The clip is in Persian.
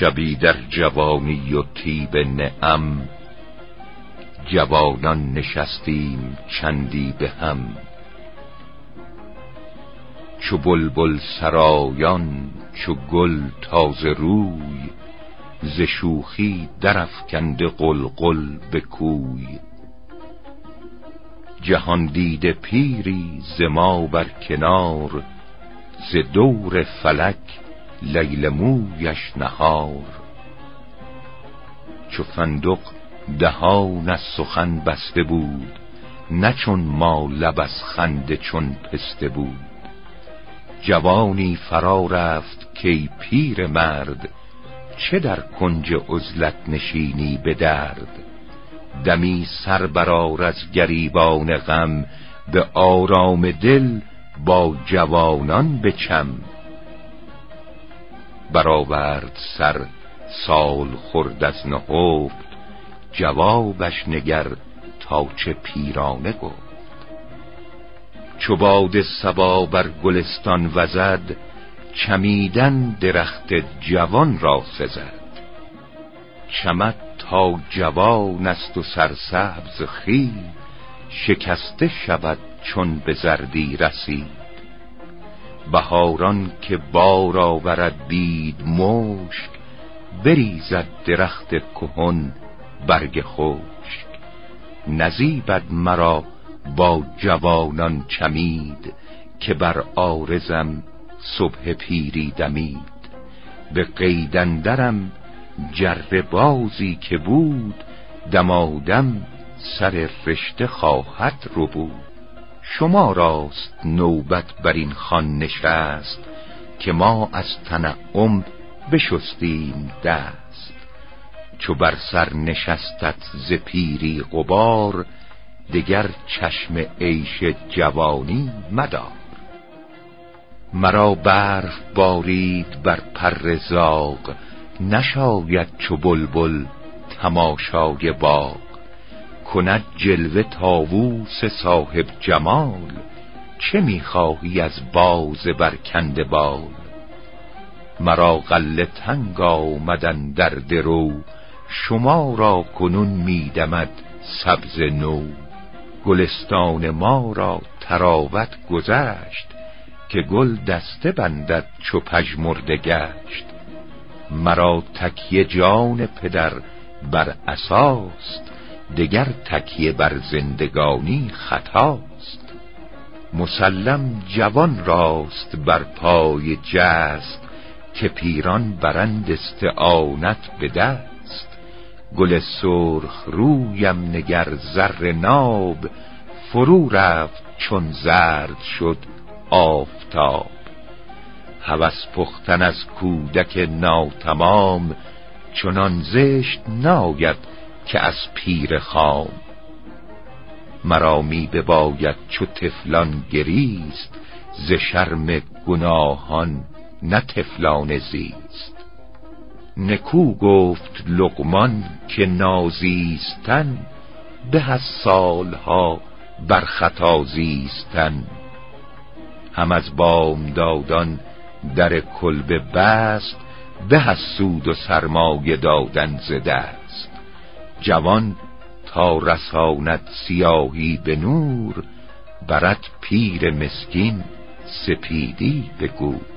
شبی در جوانی و طیب نعم، جوانان نشستیم چندی به هم. چو بلبل سرایان چو گل تازه روی، ز شوخی درافکنده قلقل به کوی. جهان دیده پیری ز ما بر کنار، ز دور فلک لیل مویش نهار. چو فندق دهان از سخن بسته بود، نه چون ما لب از خنده چون پسته بود. جوانی فرا رفت کی پیر مرد، چه در کنج عزلت نشینی به درد. دمی سر برآر از گریبان غم، به آرام دل با جوانان بچم. برآورد سر سال خورد از نهفت، جوابش نگر تا چه پیرانه گفت. چو باد صبا بر گلستان وزد، چمیدن درخت جوان را سزد. چمد تا جوان است و سرسبز خوید، شکسته شود چون به زردی رسید. بهاران که بار آورد بید مشک، بریزد درخت کهن برگ خشک. نزیبد مرا با جوانان چمید، که بر عارضم صبح پیری دمید. به قید اندرم جره بازی که بود، دمادم سر رشته خواهد ربود. شما راست نوبت بر این خوان نشست، که ما از تنعم بشستیم دست. چو بر سر نشستت ز پیری غبار، دگر چشم عیش جوانی مدار. مرا برف بارید بر پر زاغ، نشاید چو بلبل تماشای باغ. کند جلوه طاووس صاحب جمال، چه میخواهی از باز برکنده بال. مرا غله تنگ آمدن در درو، شما را کنون میدمد سبز نو. گلستان ما را طراوت گذشت، که گل دسته بندد چو پژمرده گشت. مرا تکیه جان پدر بر عصاست، دگر تکیه بر زندگانی خطاست. مسلم جوان راست بر پای جست، که پیران برند استعانت به دست. گل سرخ رویم نگر زر ناب، فرو رفت چون زرد شد آفتاب. هوس پختن از کودک ناتمام، چنان زشت ناید که از پیر خام. مرا می بباید چو طفلان گریست، ز شرم گناهان نه طفلان زیست. نکو گفت لقمان که نازیستن، به از سالها بر خطا زیستن. هم از بامدادان در کلبه بست، به از سود و سرمایه دادن ز دست. جوان تا رساند سیاهی به نور، برد پیر مسکین سپیدی به گور.